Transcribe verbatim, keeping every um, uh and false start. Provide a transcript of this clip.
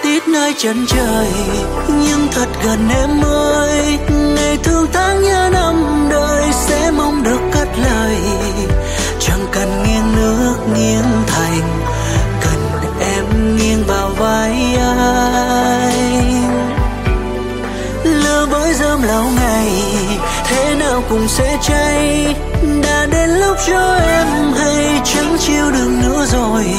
tít nơi chân trời, nhưng thật gần em ơi. Ngày thương tháng nhớ năm đời sẽ mong được cất lời, chẳng cần nghiêng nước nghiêng thành, cần em nghiêng vào vai anh. Lửa bới rơm lâu ngày, thế nào cũng sẽ cháy. Đã đến lúc cho em hay chẳng chịu đựng nữa rồi,